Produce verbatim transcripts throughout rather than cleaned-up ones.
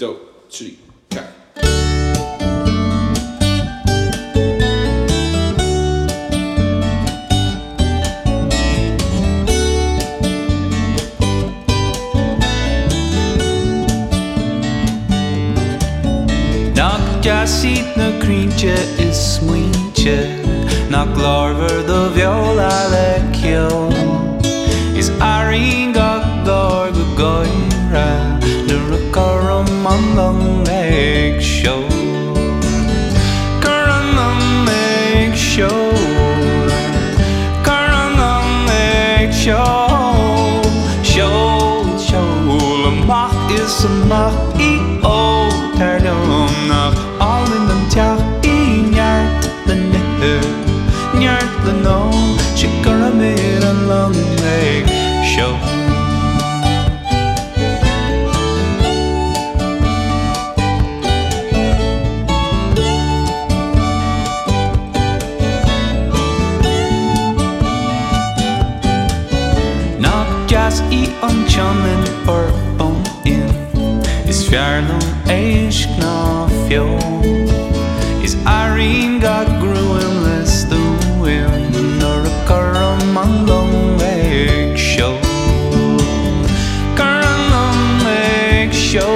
two, three, go. Jasit na cringe is smuinche na glorver do viola lecchio is aring ag gorg goira the recorum on make show current make show current make show show show the mark is a mark e o terdom nach all in them tja i njart the ne njart the no chikara mer a long leg show not just i on chamen or on in is fjarlum eish kna fjå is aringa gruenless the wind nor a karam on long leg show karam leg show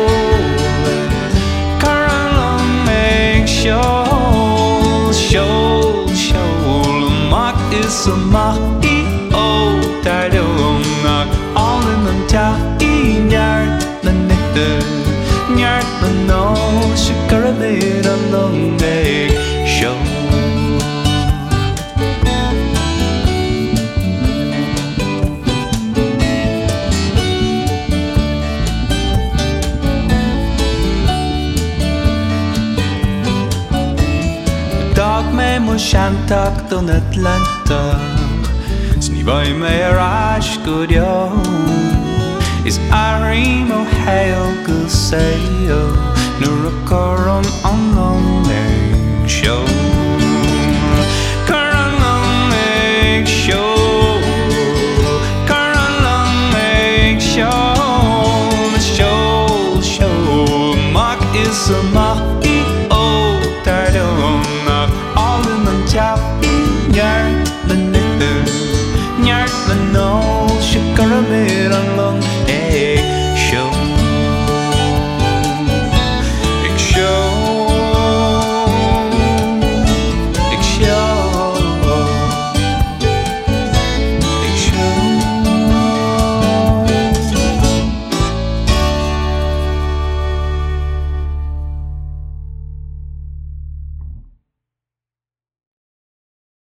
karam leg show show show mak is a mak i o tardum nak all in them ta i njart the ne njart the no shikara mer a long leg show dag med mo shantak don Atlanta snivai me rash good yo is arim o hail gusayo nurukorum on long leg show current long leg show current long leg show show show mark is a mark